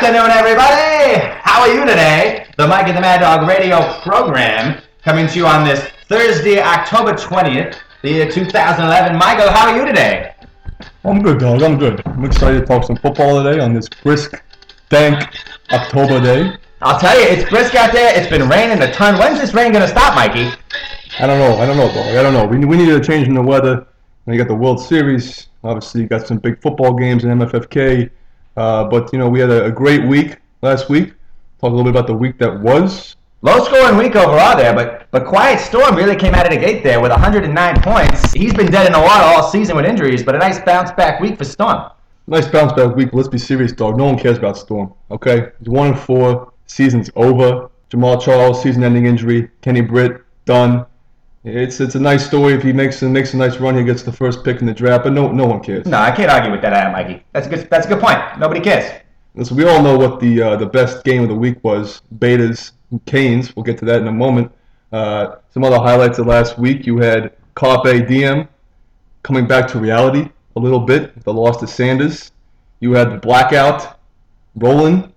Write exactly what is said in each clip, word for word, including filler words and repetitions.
afternoon, everybody! How are you today? The Mike and the Mad Dog radio program coming to you on this Thursday, October twentieth, the year two thousand eleven. Michael, how are you today? I'm good, dog. I'm good. I'm excited to talk some football today on this brisk, dank October day. I'll tell you, it's brisk out there. It's been raining a ton. When's this rain going to stop, Mikey? I don't know. I don't know, dog. I don't know. We, we needed a change in the weather. And you got the World Series. Obviously, you got some big football games in M F F K. Uh, but, you know, we had a, a great week last week. Talk a little bit about the week that was. Low-scoring week overall there, but but Quiet Storm really came out of the gate there with one hundred nine points. He's been dead in the water all season with injuries, but a nice bounce-back week for Storm. Nice bounce-back week. Let's be serious, dog. No one cares about Storm, okay? He's one and four. Season's over. Jamal Charles, season-ending injury. Kenny Britt, done. It's it's a nice story. If he makes, makes a nice run, he gets the first pick in the draft, but no no one cares. No, I can't argue with that, Mikey. That's a good, that's a good point. Nobody cares. So we all know what the uh, the best game of the week was. Betas and Canes. We'll get to that in a moment. Uh, some other highlights of last week. You had Carpe Diem coming back to reality a little bit with the loss to Sanders. You had the blackout rolling,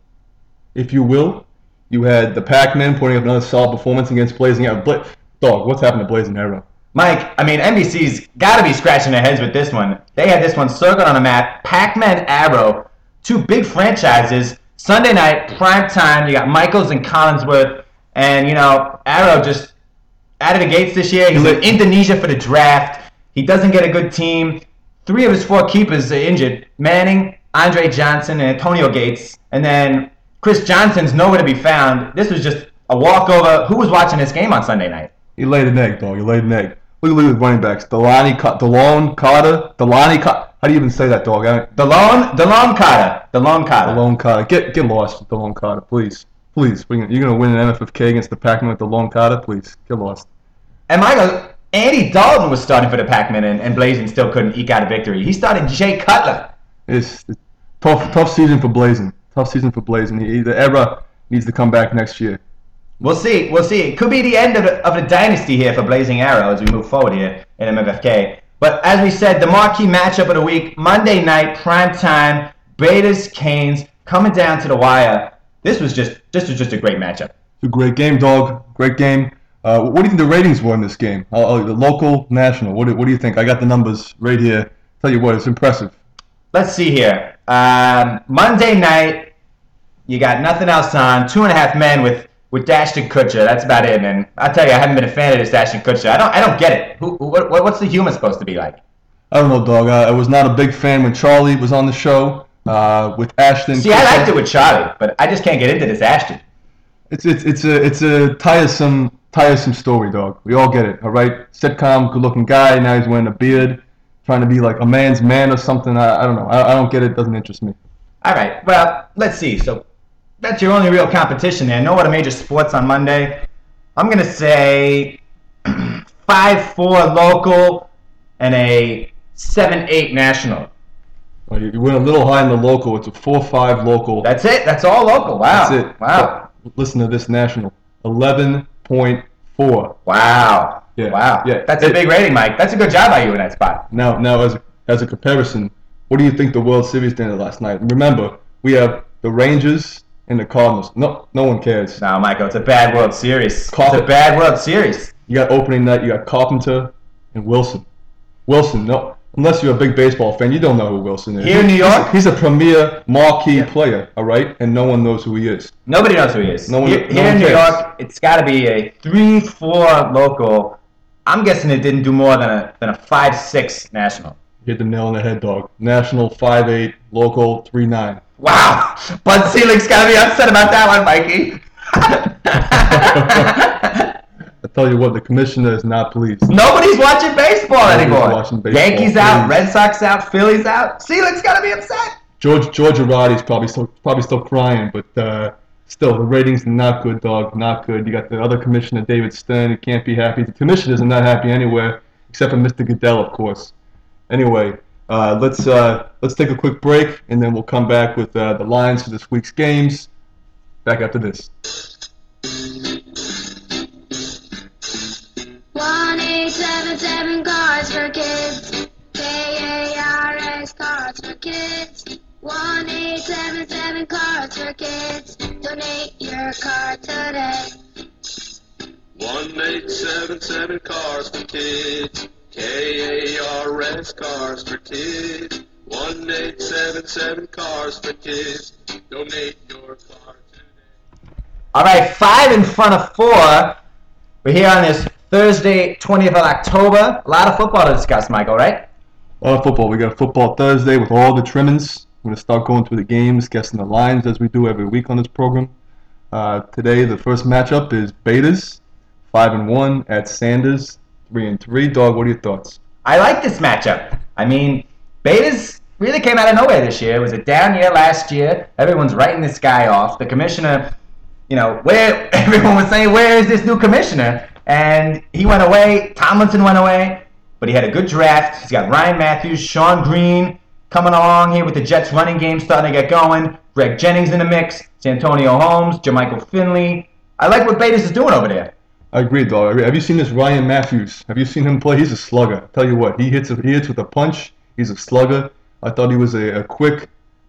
if you will. You had the Pac-Man putting up another solid performance against Blazing Arrow. Bla- Dog, what's happened to Blazing Arrow? Mike, I mean, N B C's got to be scratching their heads with this one. They had this one circled on the map. Pac-Man, Arrow, two big franchises. Sunday night, prime time, you got Michaels and Collinsworth. And, you know, Arrow just out of the gates this year. He's in Indonesia for the draft. He doesn't get a good team. Three of his four keepers are injured. Manning, Andre Johnson, and Antonio Gates. And then Chris Johnson's nowhere to be found. This was just a walkover. Who was watching this game on Sunday night? He laid an egg, dog. He laid an egg. Look at the running backs. Delani, Delone Carter. Delani Carter. How do you even say that, dog? Delone, Delone Carter. Delone Carter. Delone Carter. Get get lost with Delone Carter, please. Please. You're going to win an M F F K against the Pac-Man with Delone Carter? Please. Get lost. And Michael, Andy Dalton was starting for the Pac-Man, and, and Blazing still couldn't eke out a victory. He started Jay Cutler. It's, it's tough tough season for Blazing. Tough season for Blazing. He, the era needs to come back next year. We'll see. We'll see. It could be the end of the, of the dynasty here for Blazing Arrow as we move forward here in M F F K. But as we said, the marquee matchup of the week, Monday night, prime time, Betas, Canes, coming down to the wire. This was just this was just a great matchup. It's a great game, dog. Great game. Uh, what do you think the ratings were in this game? Uh, the local, national. What do, what do you think? I got the numbers right here. Tell you what, it's impressive. Let's see here. Um, Monday night, you got nothing else on. Two and a half men with. With Ashton Kutcher, that's about it, man. I'll tell you, I haven't been a fan of this Ashton Kutcher. I don't, I don't get it. Who, what, what's the human supposed to be like? I don't know, dog. I, I was not a big fan when Charlie was on the show uh, with Ashton. See, Kutcher. I liked it with Charlie, but I just can't get into this Ashton. It's it's it's a it's a tiresome tiresome story, dog. We all get it, all right? Sitcom, good-looking guy. Now he's wearing a beard, trying to be like a man's man or something. I, I don't know. I, I don't get it. It doesn't interest me. All right. Well, let's see. So. That's your only real competition there. No other major sports on Monday. I'm going to say five four local and a seven eight national. Well, you went a little high in the local. It's a four five local. That's it? That's all local. Wow. That's it. Wow. But listen to this national. eleven point four. Wow. Yeah. Wow. Yeah. That's a big rating, Mike. That's a good job by you in that spot. Now, now as, a, as a comparison, what do you think the World Series did last night? Remember, we have the Rangers and the Cardinals. No, no one cares. No, Michael, it's a bad World Series. Carp- it's a bad World Series. You got opening night. You got Carpenter and Wilson. Wilson, no, unless you're a big baseball fan, you don't know who Wilson is. Here in New York, he's a, he's a premier marquee yeah. player. All right, and no one knows who he is. Nobody knows who he is. No one, here no here one in New cares. York, it's got to be a three four local. I'm guessing it didn't do more than a than a five six national. You hit the nail on the head, dog. National five eight, local three nine. Wow, Bud Selig's got to be upset about that one, Mikey. I tell you what, the commissioner is not pleased. Nobody's watching baseball Nobody's anymore. watching baseball, Yankees out, please. Red Sox out, Phillies out. Selig's got to be upset. George George Arati's probably still probably still crying, but uh, still the ratings are not good, dog. Not good. You got the other commissioner, David Stern, who can't be happy. The commissioners are not happy anywhere, except for Mister Goodell, of course. Anyway, uh, let's uh, let's take a quick break, and then we'll come back with uh, the lines for this week's games. Back after this. one eight seven seven Cards for Kids. K A R S Cards for Kids. one eight seven seven Cards for Kids. Donate your card today. one eight seven seven Cars for Kids. K A R S Cars for Kids. one eight seven seven Cars for Kids. Donate your card today. All right, five in front of four. We're here on this Thursday, twentieth of October. A lot of football to discuss, Michael, right? A lot of football. We got football Thursday with all the trimmings. We're going to start going through the games, guessing the lines as we do every week on this program. Uh, today, the first matchup is Betas, five and one, at Sanders, three and three. Dog, what are your thoughts? I like this matchup. I mean, Betas really came out of nowhere this year. It was a down year last year. Everyone's writing this guy off. The commissioner, you know, where everyone was saying, where is this new commissioner? And he went away. Tomlinson went away. But he had a good draft. He's got Ryan Matthews, Sean Green coming along here with the Jets running game starting to get going. Greg Jennings in the mix. Santonio Holmes, Jermichael Finley. I like what Betas is doing over there. I agree, dog. I agree. Have you seen this Ryan Matthews? Have you seen him play? He's a slugger. I'll tell you what, he hits, he hits with a punch. He's a slugger. I thought he was a, a quick,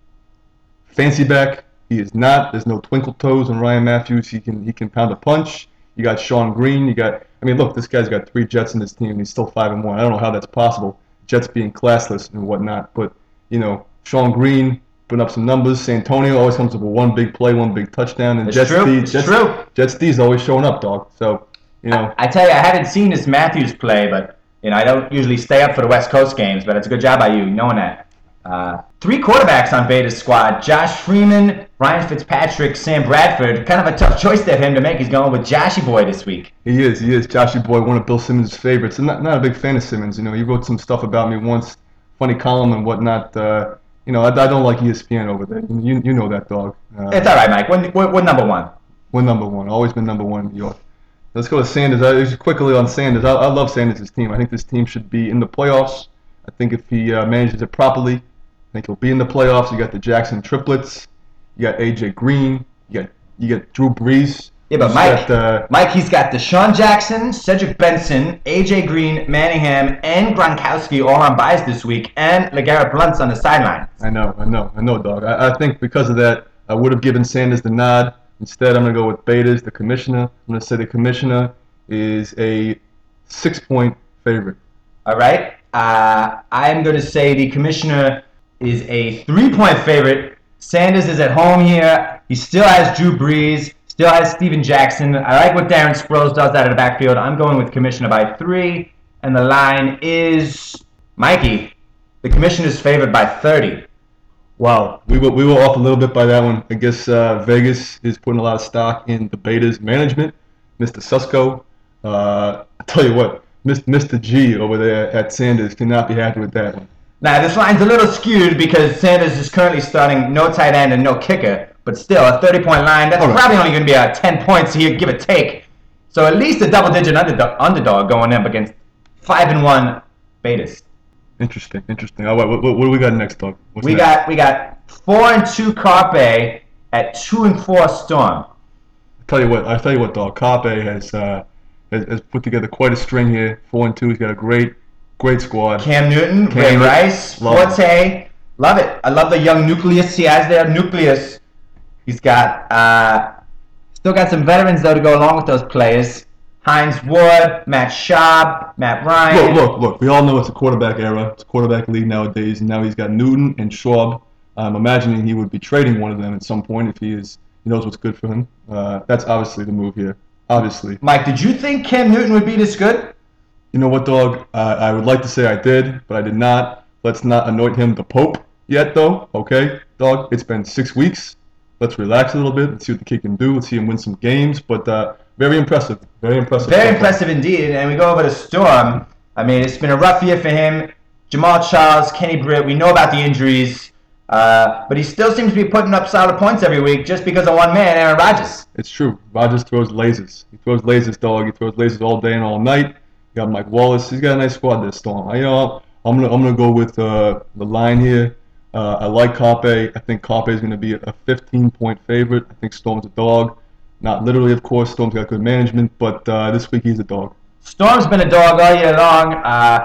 fancy back. He is not. There's no twinkle toes on Ryan Matthews. He can he can pound a punch. You got Sean Green. You got. I mean, look, this guy's got three Jets in his team, and he's still five and one. I don't know how that's possible. Jets being classless and whatnot, but you know, Sean Green putting up some numbers. Santonio always comes up with one big play, one big touchdown, and It's Jets true. D, It's Jets, true. Jets D's always showing up, dog. So you know, I tell you, I haven't seen this Matthews play, but you know, I don't usually stay up for the West Coast games, but it's a good job by you knowing that. Uh, three quarterbacks on Beta's squad: Josh Freeman, Ryan Fitzpatrick, Sam Bradford. Kind of a tough choice there for him to make. He's going with Joshy Boy this week. he is. He is. Joshy Boy, one of Bill Simmons' favorites. I'm not not a big fan of Simmons. You know, he wrote some stuff about me once, funny column and whatnot. Uh, you know, I, I don't like E S P N over there. You you know that, dog. Uh, It's all right, Mike. We're, we're, we're number one. We're number one. Always been number one in New York. Let's go to Sanders. I, just quickly on Sanders. I, I love Sanders' team. I think this team should be in the playoffs. I think if he uh, manages it properly, I think he'll be in the playoffs. You got the Jackson triplets. You got A J Green. You got you got Drew Brees. Yeah, but He's Mike, got, uh, Mike, he's got Deshaun Jackson, Cedric Benson, A J Green, Manningham, and Gronkowski all on buys this week, and LeGarrette Blount's on the sideline. I know, I know, I know, dog. I, I think because of that, I would have given Sanders the nod. Instead, I'm going to go with Betas, the commissioner. I'm going to say the commissioner is a six-point favorite. All right. Uh, I'm going to say the commissioner is a three-point favorite. Sanders is at home here. He still has Drew Brees, still has Steven Jackson. I like what Darren Sproles does out of the backfield. I'm going with commissioner by three, and the line is Mikey. The commissioner is favored by thirty. Wow, we were we were off a little bit by that one. I guess uh, Vegas is putting a lot of stock in the Betas management. Mister Susko, uh, I tell you what, Mister G over there at Sanders cannot be happy with that one. Now, this line's a little skewed because Sanders is currently starting no tight end and no kicker, but still, a thirty-point line, that's All right. probably only going to be uh, ten points here, give or take. So at least a double-digit underdog, underdog going up against five and one Betas. Interesting, interesting. All right, what, what, what do we got next, dog? What's We next? got we got four and two Carpe at two and four Storm. I tell you what, I tell you what, dog. Carpe has, uh, has has put together quite a string here. Four and two. He's got a great, great squad. Cam Newton, Cam Ray Newton. Rice, Love it. Forte. Love it. I love the young nucleus he has there. Nucleus. He's got uh, still got some veterans though to go along with those players. Hines Ward, Matt Schaub, Matt Ryan. Look, look, look. We all know it's a quarterback era. It's a quarterback league nowadays, and now he's got Newton and Schwab. I'm imagining he would be trading one of them at some point if he is. He knows what's good for him. Uh, that's obviously the move here. Obviously. Mike, did you think Cam Newton would be this good? You know what, dog? Uh, I would like to say I did, but I did not. Let's not anoint him the Pope yet, though. Okay, dog? It's been six weeks. Let's relax a little bit. Let's see what the kid can do. Let's see him win some games. But uh, very impressive. Very impressive. Very impressive indeed. And we go over to Storm. I mean, it's been a rough year for him. Jamal Charles, Kenny Britt, we know about the injuries. Uh, but he still seems to be putting up solid points every week just because of one man, Aaron Rodgers. It's true. Rodgers throws lasers. He throws lasers, dog. He throws lasers all day and all night. You got Mike Wallace. He's got a nice squad there, Storm. You know, I'm gonna I'm gonna go with uh, the line here. Uh, I like Carpe. I think Carpe is gonna be a fifteen-point favorite. I think Storm's a dog. Not literally, of course. Storm's got good management, but uh, this week he's a dog. Storm's been a dog all year long. Uh,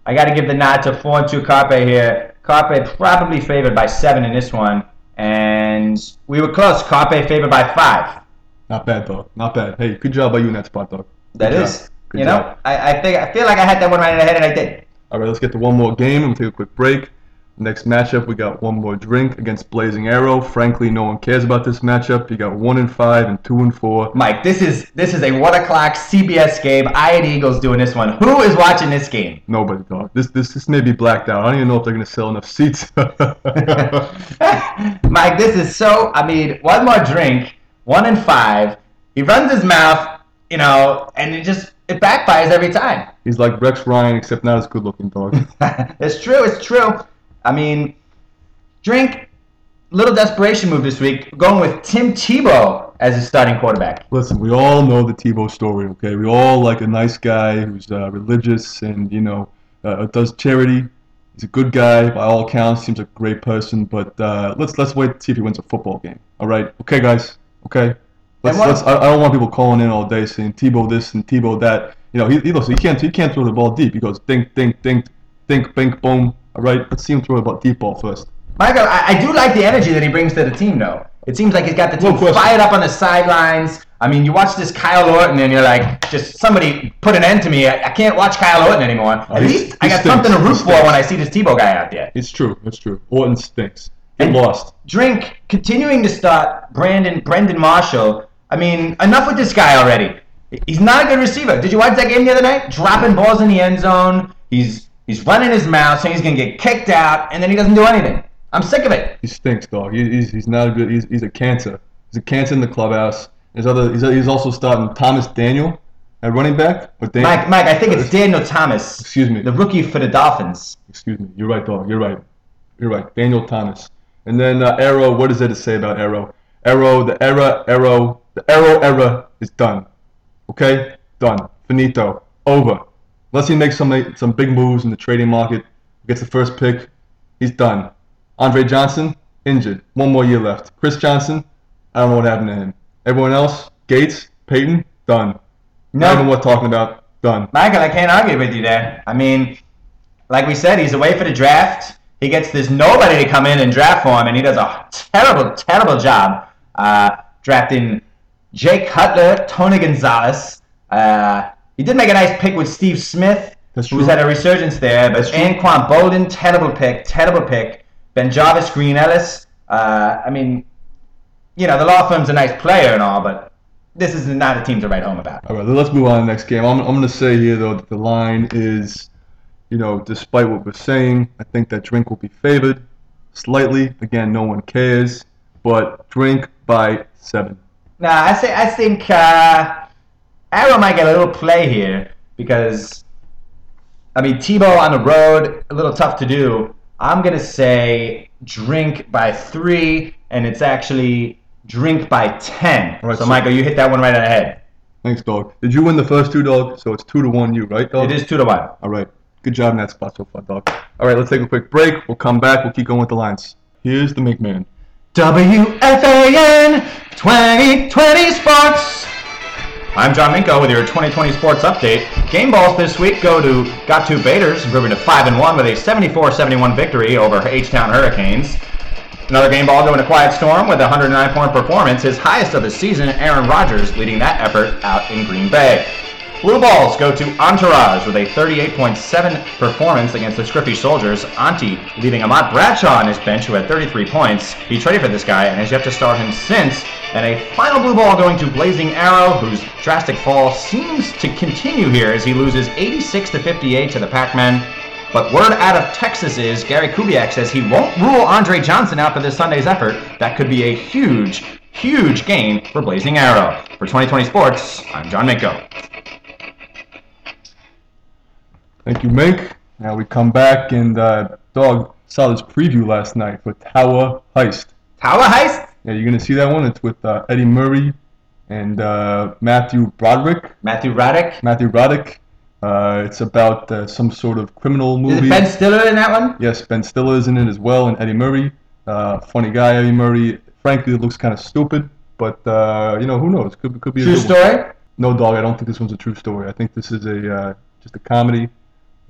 I got to give the nod to four and two Carpe here. Carpe probably favored by seven in this one, and we were close. Carpe favored by five. Not bad, dog. Not bad. Hey, good job by you in that spot, dog. That Good is, job. Good you job. know, I, I think I feel like I had that one right in the head, and I did. All right, let's get to one more game and we'll take a quick break. Next matchup, we got one more drink against Blazing Arrow. Frankly, no one cares about this matchup. You got one and five and two and four. Mike, this is this is a one o'clock C B S game. I had Eagles doing this one. Who is watching this game? Nobody, dog. This this this may be blacked out. I don't even know if they're gonna sell enough seats. Mike, this is so. I mean, one more drink, one and five. He runs his mouth, you know, and it just it backfires every time. He's like Rex Ryan, except not as good looking, dog. It's true. It's true. I mean, drink. Little desperation move this week, going with Tim Tebow as his starting quarterback. Listen, we all know the Tebow story, okay? We all like a nice guy who's uh, religious and, you know, uh, does charity. He's a good guy by all accounts. Seems like a great person, but uh, let's let's wait to see if he wins a football game. All right, okay, guys, okay. Let's, what- let's, I, I don't want people calling in all day saying Tebow this and Tebow that. You know, he, he listen, he can't he can't throw the ball deep. He goes dink, dink, dink, dink, bink, boom. All right, let's see him throw the ball deep ball first. Michael, I, I do like the energy that he brings to the team, though. It seems like he's got the No team question. fired up on the sidelines. I mean, you watch this Kyle Orton, and you're like, just somebody put an end to me. I, I can't watch Kyle Orton anymore. Oh, At he's- least I he got stinks. something to He root for stinks. when I see this Tebow guy out there. It's true, it's true. Orton stinks. Get And lost. Drink, continuing to start Brandon Brendan Marshall. I mean, enough with this guy already. He's not a good receiver. Did you watch that game the other night? Dropping balls in the end zone. He's he's running his mouth, saying he's going to get kicked out, and then he doesn't do anything. I'm sick of it. He stinks, dog. He, he's he's not a good. He's, he's a cancer. He's a cancer in the clubhouse. There's other. He's, he's also starting Thomas Daniel at running back. But Dan, Mike, Mike, I think it's Daniel Thomas, Excuse me. the rookie for the Dolphins. Excuse me. You're right, dog. You're right. You're right. Daniel Thomas. And then uh, Arrow. What is there to say about Arrow? Arrow. The era. Arrow. The Arrow era is done. Okay. Done. Finito. Over. Unless he makes some some big moves in the trading market, gets the first pick, he's done. Andre Johnson, injured. One more year left. Chris Johnson, I don't know what happened to him. Everyone else, Gates, Peyton, done. Not even worth talking about. Done. Michael, I can't argue with you there. I mean, like we said, he's away for the draft. He gets this nobody to come in and draft for him, and he does a terrible, terrible job uh, drafting Jake Cutler, Tony Gonzalez. Uh, he did make a nice pick with Steve Smith, That's who's true. had a resurgence there. But Anquan Bolden, terrible pick, terrible pick. Ben Jarvis, Green Ellis. Uh, I mean, you know, the law firm's a nice player and all, but this is not a team to write home about. All right, let's move on to the next game. I'm, I'm going to say here, though, that the line is, you know, despite what we're saying, I think that Drink will be favored slightly. Again, no one cares, but Drink by seven. Nah, I say I think uh, Arrow might get a little play here because, I mean, Tebow on the road, a little tough to do. I'm going to say Drink by three, and it's actually Drink by ten. All right, so, so- Michael, you hit that one right on the head. Thanks, dog. Did you win the first two, dog? So it's two to one you, right, dog? It is two to one. All right. Good job in that spot so far, dog. All right, let's take a quick break. We'll come back. We'll keep going with the lines. Here's the McMahon. W F A N twenty twenty Sports. I'm John Minko with your twenty twenty Sports Update. Game balls this week go to Got Two Baders, improving to five and one with a seventy-four seventy-one victory over H-Town Hurricanes. Another game ball going to Quiet Storm with a one hundred nine point performance, his highest of the season. Aaron Rodgers leading that effort out in Green Bay. Blue balls go to Entourage with a thirty-eight point seven performance against the Scruffy Soldiers. Auntie leaving Amat Bradshaw on his bench, who had thirty-three points. He traded for this guy and has yet to start him since. And a final blue ball going to Blazing Arrow, whose drastic fall seems to continue here as he loses eighty-six to fifty-eight to the Pac-Men. But word out of Texas is Gary Kubiak says he won't rule Andre Johnson out for this Sunday's effort. That could be a huge, huge gain for Blazing Arrow. For twenty twenty Sports, I'm John Minko. Thank you, Mink. Now we come back and, uh, dog, saw this preview last night for Tower Heist. Tower Heist? Yeah, you're going to see that one. It's with uh, Eddie Murray and uh, Matthew Broderick. Matthew Raddick. Matthew Broderick. Uh, it's about uh, some sort of criminal Is movie. it Ben Stiller in that one? Yes, Ben Stiller's in it as well, and Eddie Murray. Uh, funny guy, Eddie Murray. Frankly, it looks kind of stupid, but uh, you know, who knows? Could could be a True good one. story? No, dog. I don't think this one's a true story. I think this is a uh, just a comedy.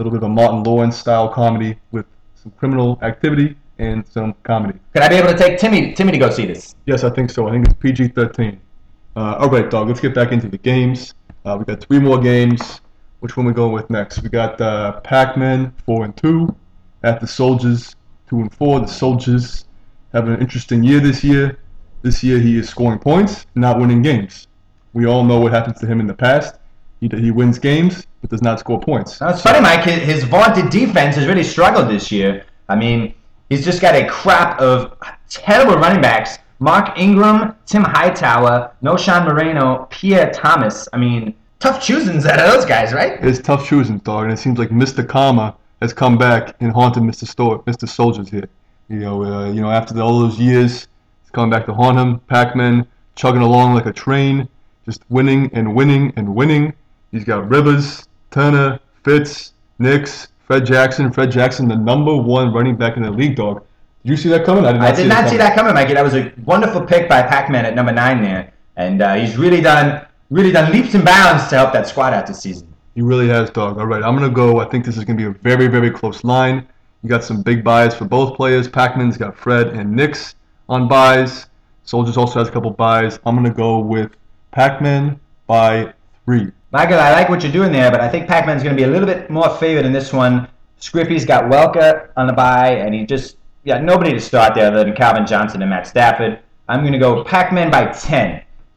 little bit of a Martin Lawrence style comedy with some criminal activity and some comedy. Could I be able to take Timmy Timmy to go see this? Yes, I think so. I think it's P G thirteen. Uh, all right, dog. Let's get back into the games. Uh, we got three more games. Which one we going with next? We got uh, Pac-Man four and two at the Soldiers two and four. The Soldiers having an interesting year this year. This year he is scoring points, not winning games. We all know what happens to him in the past. He he wins games, but does not score points. Now, it's funny, Mike. His, his vaunted defense has really struggled this year. I mean, he's just got a crop of terrible running backs. Mark Ingram, Tim Hightower, Noshan Moreno, Pierre Thomas. I mean, tough choosings out of those guys, right? It's tough choosing, dog, and it seems like Mister Karma has come back and haunted Mister Sto- Mister Soldiers here. You know, uh, you know, after all those years, he's coming back to haunt him. Pac-Man chugging along like a train, just winning and winning and winning. He's got Rivers, Turner, Fitz, Nix, Fred Jackson. Fred Jackson, the number one running back in the league, dog. Did you see that coming? I did not, I did see, not that see that coming, Mikey. That was a wonderful pick by Pac-Man at number nine there, and uh, he's really done, really done leaps and bounds to help that squad out this season. He really has, dog. All right, I'm gonna go. I think this is gonna be a very, very close line. You got some big buys for both players. Pac-Man's got Fred and Nix on buys. Soldiers also has a couple buys. I'm gonna go with Pac-Man by three. Michael, I like what you're doing there, but I think Pac-Man's going to be a little bit more favored in this one. Scrippy's got Welker on the bye, and he just yeah nobody to start there other than Calvin Johnson and Matt Stafford. I'm going to go with Pac-Man by ten,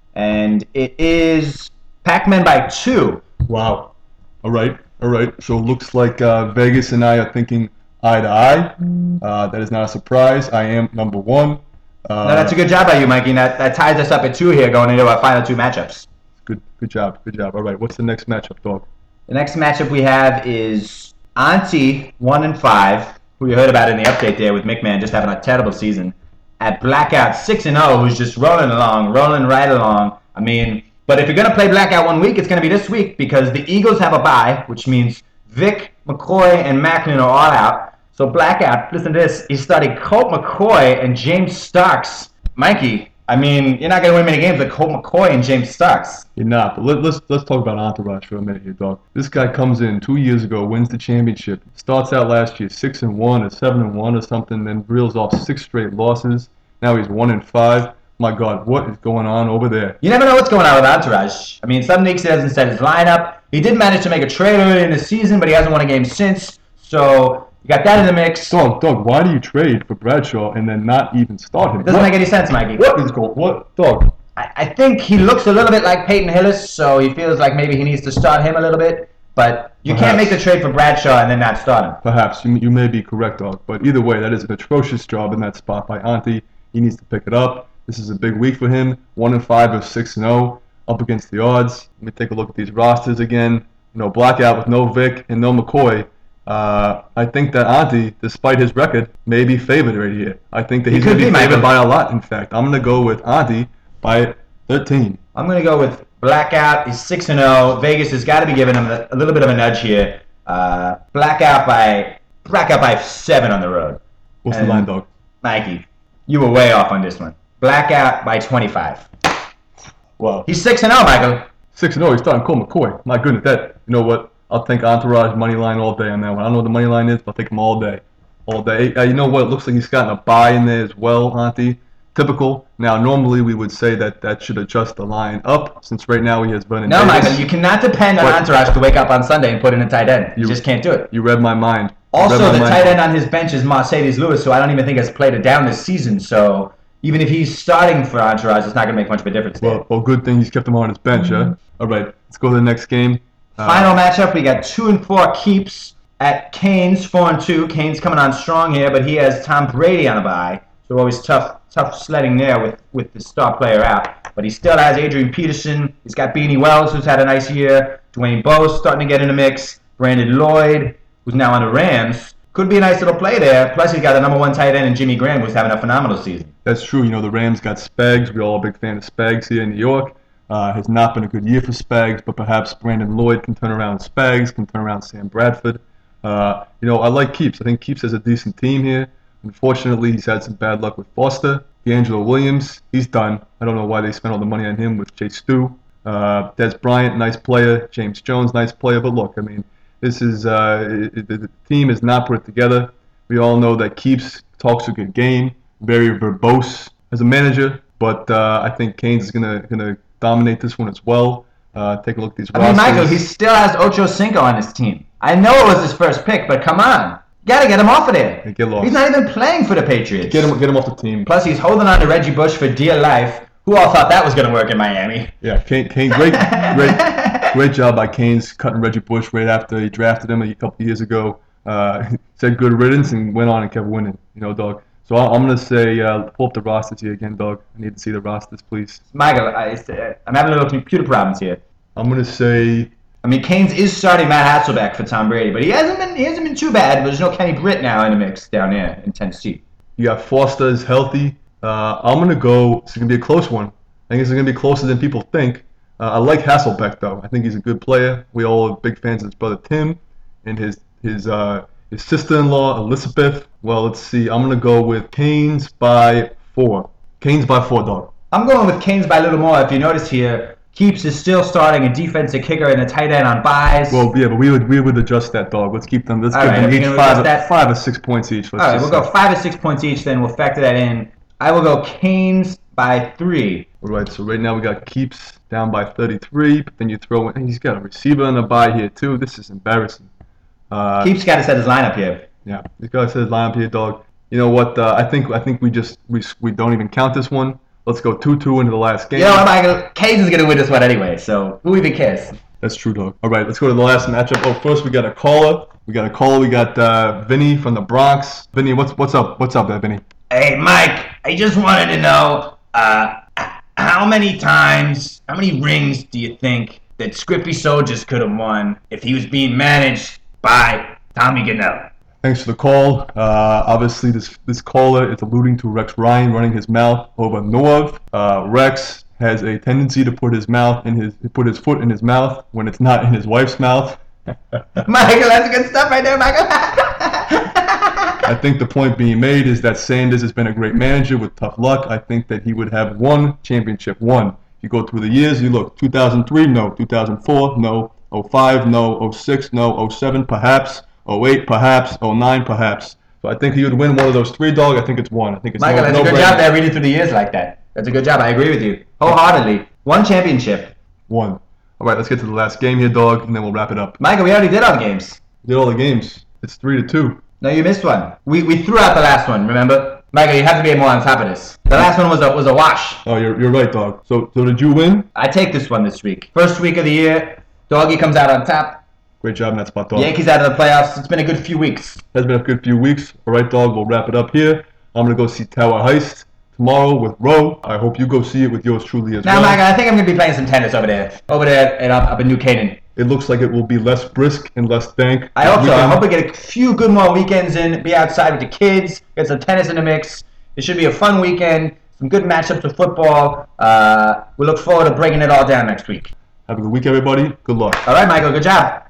and it is Pac-Man by two. Wow. All right, all right. So it looks like uh, Vegas and I are thinking eye to eye. Uh, that is not a surprise. I am number one. Uh, No, that's a good job by you, Mikey. That, that ties us up at two here going into our final two matchups. Good, good job, good job. All right, what's the next matchup, dog? The next matchup we have is Auntie one and five, who you heard about in the update there with McMahon just having a terrible season, at Blackout six and zero, who's just rolling along, rolling right along. I mean, but if you're gonna play Blackout one week, it's gonna be this week because the Eagles have a bye, which means Vic, McCoy, and Macklin are all out. So Blackout, listen to this. He's starting Colt McCoy and James Starks. Mikey, I mean, you're not gonna win many games with Colt McCoy and James Starks. You're not, but let, let's let's talk about Entourage for a minute here, dog. This guy comes in two years ago, wins the championship, starts out last year six and one or seven and one or something, then reels off six straight losses. Now he's one and five. My God, what is going on over there? You never know what's going on with Entourage. I mean, some weeks he hasn't set his lineup. He did manage to make a trade early in the season, but he hasn't won a game since. So you got that in the mix. Dog, dog, why do you trade for Bradshaw and then not even start him? It doesn't what, make any sense, Mikey. What is going? What, dog? I, I think he looks a little bit like Peyton Hillis, so he feels like maybe he needs to start him a little bit. But you Perhaps. can't make the trade for Bradshaw and then not start him. Perhaps you, you may be correct, dog. But either way, that is an atrocious job in that spot by Auntie. He needs to pick it up. This is a big week for him. One and five or six and zero, up against the odds. Let me take a look at these rosters again. You know, Blackout with no Vic and no McCoy. Uh, I think that Auntie, despite his record, may be favored right here. I think that He he's could going to be be, favored Michael. by a lot. In fact, I'm going to go with Auntie by thirteen. I'm going to go with Blackout. He's six and zero. Vegas has got to be giving him a, a little bit of a nudge here. Uh, Blackout by Blackout by seven on the road. What's And the line, dog? Mikey, you were way off on this one. Blackout by twenty-five. Wow. He's six and zero, Michael. Six and zero. He's starting Colt McCoy. My goodness, that you know what? I'll take Entourage money line all day on that one. I don't know what the money line is, but I'll take him all day, all day. Uh, you know what? It looks like he's gotten a buy in there as well, Auntie. Typical. Now, normally we would say that that should adjust the line up, since right now he has Vernon No, Davis. Michael, you cannot depend on But- Entourage to wake up on Sunday and put in a tight end. You, You- just can't do it. You read my mind. You Also, read my the mind. tight end on his bench is Mercedes Lewis, who I don't even think has played it down this season. So even if he's starting for Entourage, it's not going to make much of a difference there. Well, well, good thing he's kept him on his bench, huh? All right, let's go to the next game. Uh, Final matchup, we got two and four keeps at Canes, four and two. Canes coming on strong here, but he has Tom Brady on a bye, so always tough, tough sledding there with with the star player out. But he still has Adrian Peterson. He's got Beanie Wells, who's had a nice year. Dwayne Bowe starting to get in the mix. Brandon Lloyd, who's now on the Rams, could be a nice little play there. Plus, he's got the number one tight end in Jimmy Graham, who's having a phenomenal season. That's true. You know, the Rams got Spags. We're all a big fan of Spags here in New York. Uh, has not been a good year for Spags, but perhaps Brandon Lloyd can turn around Spags, can turn around Sam Bradford. Uh, you know, I like Keeps. I think Keeps has a decent team here. Unfortunately, he's had some bad luck with Foster. D'Angelo Williams, he's done. I don't know why they spent all the money on him with Jay Stu. Uh, Des Bryant, nice player. James Jones, nice player. But look, I mean, This is uh, it, the, the team is not put together. We all know that Keeps talks a good game, very verbose as a manager, but uh, I think Canes is gonna gonna dominate this one as well. Uh, take a look at these I rosters. mean, Michael, he still has Ocho Cinco on his team. I know it was his first pick, but come on. You gotta get him off of there. Yeah, get lost. He's not even playing for the Patriots. Get him, get him off the team. Plus, he's holding on to Reggie Bush for dear life. Who all thought that was gonna work in Miami? Yeah, Kane, Kane great, great, great job by Canes cutting Reggie Bush right after he drafted him a couple years ago. Uh, said good riddance and went on and kept winning. You know, dog. So I'm gonna say uh, pull up the rosters here again, dog. I need to see the rosters, please. Michael, I, I'm having a little computer problems here. I'm gonna say I mean, Canes is starting Matt Hasselbeck for Tom Brady, but he hasn't been he hasn't been too bad. There's no Kenny Britt now in the mix down there in Tennessee. you got Foster is healthy. Uh, I'm gonna go. It's gonna be a close one. I think it's gonna be closer than people think. Uh, I like Hasselbeck though. I think he's a good player. We all are big fans of his brother Tim and his his uh, his sister-in-law Elizabeth. Well, let's see. I'm gonna go with Canes by four. Canes by four, dog. I'm going with Canes by a little more. If you notice here, Keeps is still starting a defensive kicker and a tight end on buys. Well, yeah, but we would we would adjust that, dog. Let's keep them. Let's All give right, them if each you're gonna five, adjust that- five or six points each. Let's All right, just we'll say. go five or six points each. Then we'll factor that in. I will go Canes by three. All right, so right now we got Keeps down by thirty-three, but then you throw in. He's got a receiver in the bye here too. This is embarrassing. Uh, Keeps got to set his lineup here. Yeah, this guy says lineup here, dog. You know what? Uh, I think I think we just we we don't even count this one. Let's go two two into the last game. You know what, Michael? Canes is gonna win this one anyway. So who even cares? That's true, dog. All right, let's go to the last matchup. Oh, first we got a caller. We got a caller. We got uh, Vinny from the Bronx. Vinny, what's what's up? What's up there, Vinny? Hey, Mike. I just wanted to know, uh, how many times, how many rings do you think that Scrippy Soldiers could have won if he was being managed by Tommy Gannell? Thanks for the call. Uh, obviously, this this caller is alluding to Rex Ryan running his mouth over Norv. Uh, Rex has a tendency to put his mouth in his put his foot in his mouth when it's not in his wife's mouth. Michael, that's good stuff right there, Michael. I think the point being made is that Sanders has been a great manager with tough luck. I think that he would have one championship, one. If you go through the years, you look, two thousand three, no. two thousand four, no. oh five, no. oh six, no. oh seven, perhaps. oh eight, perhaps. oh nine, perhaps. So I think he would win one of those three, dog. I think it's one. I think it's Michael, no, that's no a good brainer. job there reading through the years like that. That's a good job. I agree with you wholeheartedly. One championship. One. All right, let's get to the last game here, dog, and then we'll wrap it up. Michael, we already did all the games. We did all the games. It's three to two. No, you missed one. We we threw out the last one, remember? Michael, you have to be more on top of this. The last one was a was a wash. Oh, you're you're right, dog. So so did you win? I take this one this week. First week of the year, Doggy comes out on top. Great job in that spot, dog. Yankees out of the playoffs. It's been a good few weeks. Has been a good few weeks. All right, dog. We'll wrap it up here. I'm gonna go see Tower Heist tomorrow with Ro. I hope you go see it with yours truly as Now, well. Michael, I think I'm gonna be playing some tennis over there, over there and up, up in New Canaan. It looks like it will be less brisk and less dank. I hope so. I Weekend. hope we get a few good more weekends in. Be outside with the kids. Get some tennis in the mix. It should be a fun weekend. Some good matchups of football. Uh, we look forward to breaking it all down next week. Have a good week, everybody. Good luck. All right, Michael. Good job.